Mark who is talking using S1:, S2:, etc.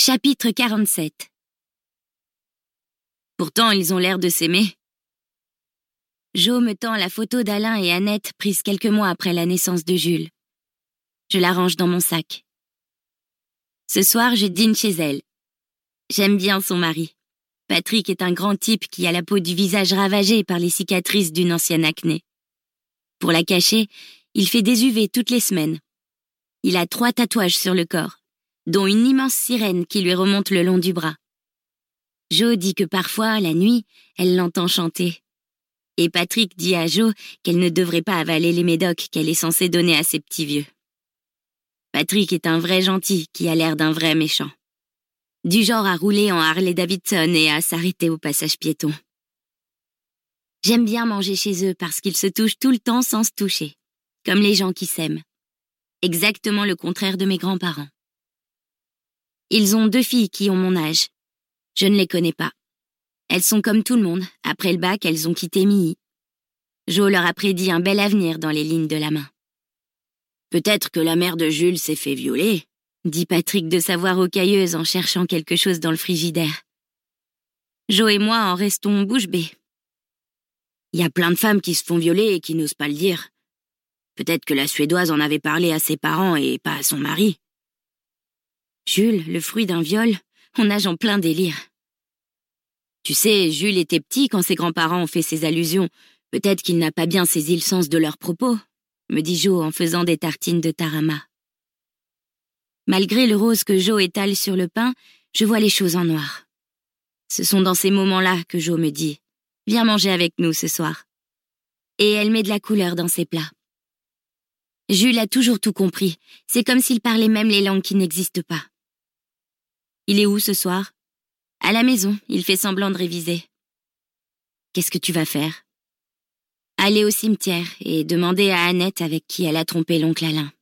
S1: Chapitre 47. Pourtant, ils ont l'air de s'aimer. Jo me tend la photo d'Alain et Annette prise quelques mois après la naissance de Jules. Je la range dans mon sac. Ce soir, je dîne chez elle. J'aime bien son mari. Patrick est un grand type qui a la peau du visage ravagée par les cicatrices d'une ancienne acné. Pour la cacher, il fait des UV toutes les semaines. Il a 3 tatouages sur le corps, dont une immense sirène qui lui remonte le long du bras. Jo dit que parfois, la nuit, elle l'entend chanter. Et Patrick dit à Jo qu'elle ne devrait pas avaler les médocs qu'elle est censée donner à ses petits vieux. Patrick est un vrai gentil qui a l'air d'un vrai méchant. Du genre à rouler en Harley-Davidson et à s'arrêter au passage piéton. J'aime bien manger chez eux parce qu'ils se touchent tout le temps sans se toucher, comme les gens qui s'aiment. Exactement le contraire de mes grands-parents. Ils ont 2 filles qui ont mon âge. Je ne les connais pas. Elles sont comme tout le monde. Après le bac, elles ont quitté Milly. Jo leur a prédit un bel avenir dans les lignes de la main. Peut-être que la mère de Jules s'est fait violer, dit Patrick de sa voix rocailleuse en cherchant quelque chose dans le frigidaire. Jo et moi en restons bouche bée. Il y a plein de femmes qui se font violer et qui n'osent pas le dire. Peut-être que la Suédoise en avait parlé à ses parents et pas à son mari. Jules, le fruit d'un viol, on nage en plein délire. Tu sais, Jules était petit quand ses grands-parents ont fait ces allusions. Peut-être qu'il n'a pas bien saisi le sens de leurs propos, me dit Jo en faisant des tartines de tarama. Malgré le rose que Jo étale sur le pain, je vois les choses en noir. Ce sont dans ces moments-là que Jo me dit « Viens manger avec nous ce soir ». Et elle met de la couleur dans ses plats. Jules a toujours tout compris. C'est comme s'il parlait même les langues qui n'existent pas. Il est où ce soir ? À la maison, il fait semblant de réviser. Qu'est-ce que tu vas faire ? Aller au cimetière et demander à Annette avec qui elle a trompé l'oncle Alain.